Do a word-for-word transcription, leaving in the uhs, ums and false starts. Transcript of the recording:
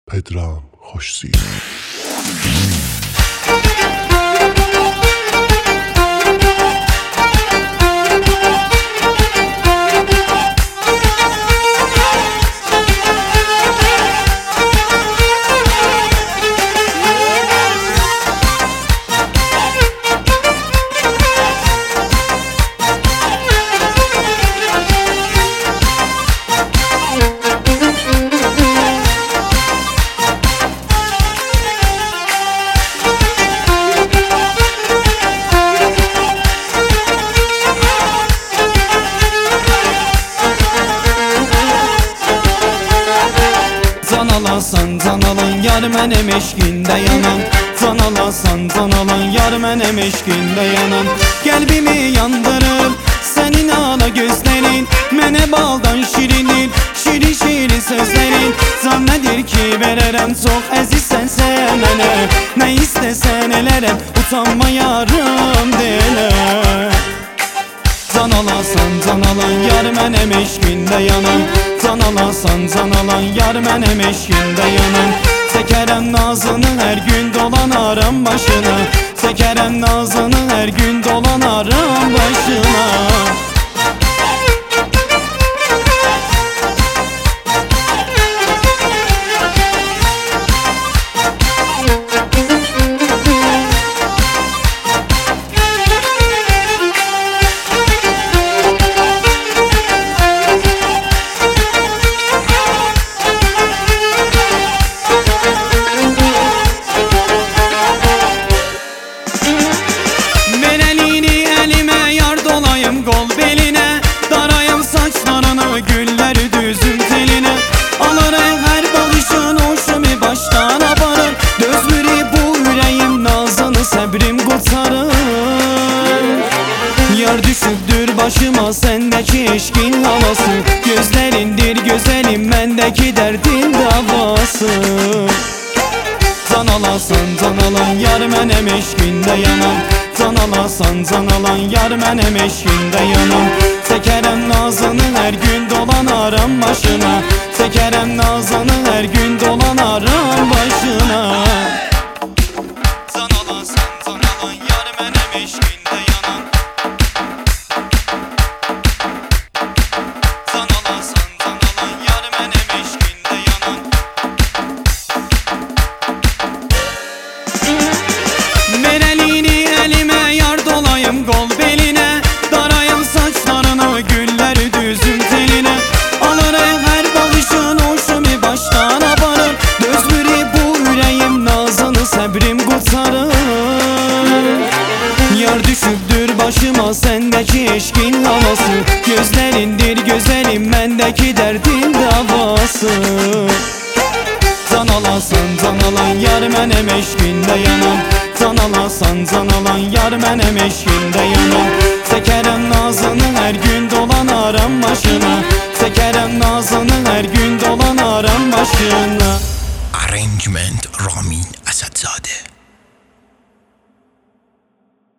پدرام خوشسی. Can alasan, can alan yar mənim eşqində yanan. Can alasan, can alan yar mənim eşqində yanan. Qəlbimi yandırır sənin ala gözlərin, mənə baldan şirinir, şirin şirin sözlərin. Can nədir ki verərəm, çox əzizsən sən mənə. Nə istəsən elərəm, utanma yarım denə. Can alasan, can alan yar mənim eşqində yanan. Can alasan, can alan yar mənim eşqində yanan. Çəkərəm nazını hər gün dolanarım başına. Çəkərəm nazını hər gün dolanarım başına. Qol belinə, darayım saçlarını, gülləri düzüm telinə. Alırım hər bağışın hoşumu başdan aparır. Dözmürü bu ürəyim nazını, səbrim qurtarır. Yar düşübdür başıma səndəki eşqin havası. Gözlərindir gözəlim, məndəki dərdin davası. Can alasan, can alan yar mənim eşqində yanan. Can alasan, can alan yar mənim eşqində yanan. Çəkərəm nazını hər gün dolanarım başına. Çəkərəm nazını hər gün dolanarım başına. Can alasan, can alan yar mənim eşqində yanan. Can alasan, can alan yar mənim eşqində yanan. Merəlini əlimə yar dolayım qol belinə. Darayım saçlarını, gülləri düzüm telinə. Alırım hər bağışın hoşumu başdan aparır. Dözmürü bu ürəyim nazını, səbrim qurtarır. Yar düşübdür başıma səndəki eşqin havası. Gözlərindir gözəlim, məndəki dərdin davası. Can alasan, can alan yar mənim eşqində yanan. Can alasan, can alan yar mənim eşqində yanan. Çəkərəm nazını hər gün dolanarım başına. Çəkərəm nazını hər gün dolanarım başına. Arrangement Ramin Asadzadə.